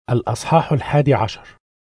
الأصحاح 11.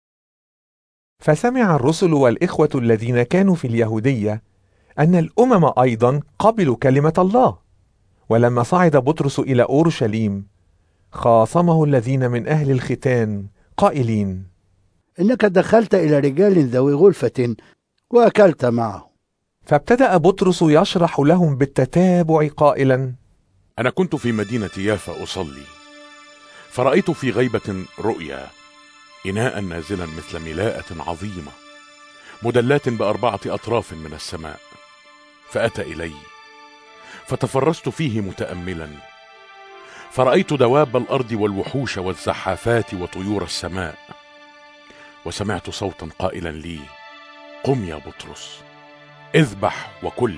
فسمع الرسل والإخوة الذين كانوا في اليهودية أن الأمم أيضا قبلوا كلمة الله. ولما صعد بطرس إلى أورشليم خاصمه الذين من أهل الختان قائلين: إنك دخلت إلى رجال ذوي غلفة وأكلت معهم. فابتدأ بطرس يشرح لهم بالتتابع قائلا: أنا كنت في مدينة يافا أصلي، فرأيت في غيبة رؤيا إناء نازلا مثل ملاءة عظيمة مدلاة ب4 أطراف من السماء، فأتى إلي فتفرست فيه متأملا، فرأيت دواب الأرض والوحوش والزحافات وطيور السماء، وسمعت صوتا قائلا لي: قم يا بطرس، اذبح وكل.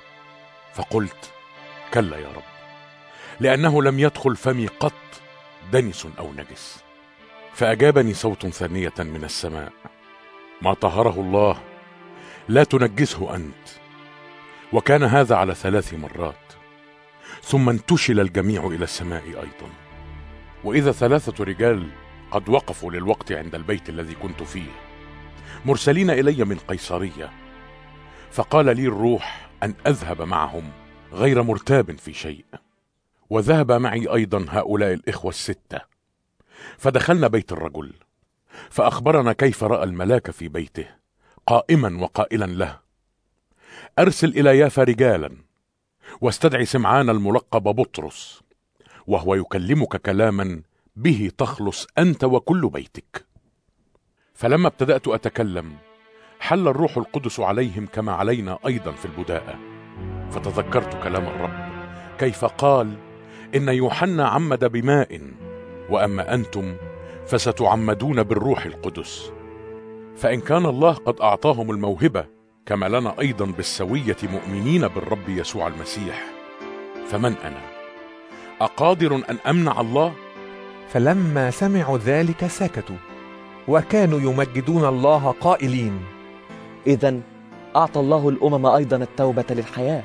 فقلت: كلا يا رب، لأنه لم يدخل فمي قط دنس أو نجس. فأجابني صوت ثانية من السماء: ما طهره الله لا تنجسه أنت. وكان هذا على 3 مرات، ثم انتشل الجميع إلى السماء أيضا. وإذا 3 رجال قد وقفوا للوقت عند البيت الذي كنت فيه، مرسلين إلي من قيصرية. فقال لي الروح أن أذهب معهم غير مرتاب في شيء. وذهب معي أيضا هؤلاء الإخوة 6، فدخلنا بيت الرجل، فأخبرنا كيف رأى الملاك في بيته قائما وقائلا له: أرسل إلى يافا رجالا واستدعي سمعان الملقب بطرس، وهو يكلمك كلاما به تخلص أنت وكل بيتك. فلما ابتدأت أتكلم حل الروح القدس عليهم كما علينا أيضا في البداءة، فتذكرت كلام الرب كيف قال: إن يوحنا عمد بماء، وأما أنتم فستعمدون بالروح القدس. فإن كان الله قد أعطاهم الموهبة كما لنا أيضا بالسوية مؤمنين بالرب يسوع المسيح، فمن أنا أقادر أن أمنع الله؟ فلما سمعوا ذلك سكتوا، وكانوا يمجدون الله قائلين: إذن أعطى الله الأمم أيضا التوبة للحياة.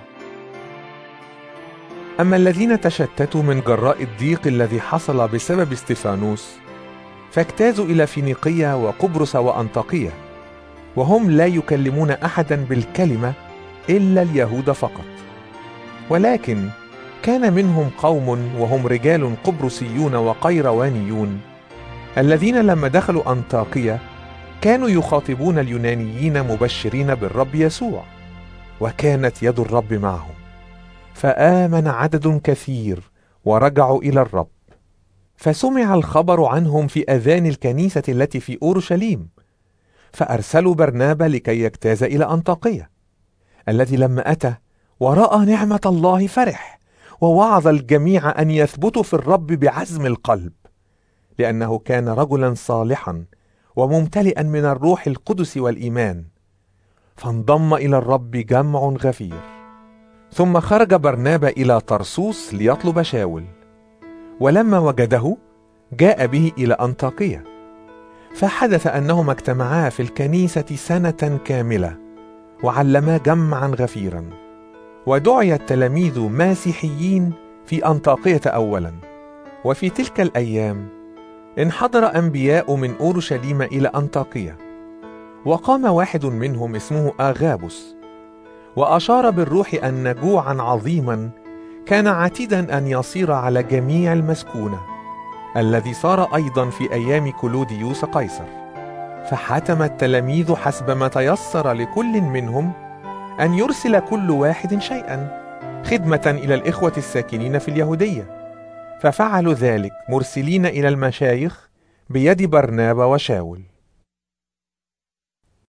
أما الذين تشتتوا من جراء الضيق الذي حصل بسبب استفانوس فاجتازوا إلى فينيقية وقبرص وأنطاكية، وهم لا يكلمون أحدا بالكلمة إلا اليهود فقط. ولكن كان منهم قوم وهم رجال قبرصيون وقيروانيون، الذين لما دخلوا أنطاكية كانوا يخاطبون اليونانيين مبشرين بالرب يسوع، وكانت يد الرب معهم، فآمن عدد كثير ورجعوا إلى الرب. فسمع الخبر عنهم في أذان الكنيسة التي في أورشليم، فأرسلوا برنابا لكي يجتاز إلى أنطاكية، الذي لما أتى ورأى نعمة الله فرح، ووعظ الجميع أن يثبتوا في الرب بعزم القلب، لأنه كان رجلا صالحا وممتلئا من الروح القدس والإيمان. فانضم إلى الرب جمع غفير. ثم خرج برنابا إلى طرسوس ليطلب شاول، ولما وجده جاء به إلى أنطاكية. فحدث أنهما اجتمعا في الكنيسة 1 سنة كاملة، وعلما جمعا غفيرا. ودعي التلاميذ مسيحيين في أنطاكية أولا. وفي تلك الأيام انحدر أنبياء من أورشليم إلى أنطاكية، وقام واحد منهم اسمه آغابوس، وأشار بالروح أن جوعا عظيما كان عتيدا أن يصير على جميع المسكونة، الذي صار أيضا في أيام كلوديوس قيصر. فحتم التلاميذ حسب ما تيسر لكل منهم أن يرسل كل واحد شيئا خدمة إلى الإخوة الساكنين في اليهودية. ففعلوا ذلك مرسلين إلى المشايخ بيد برنابا وشاول.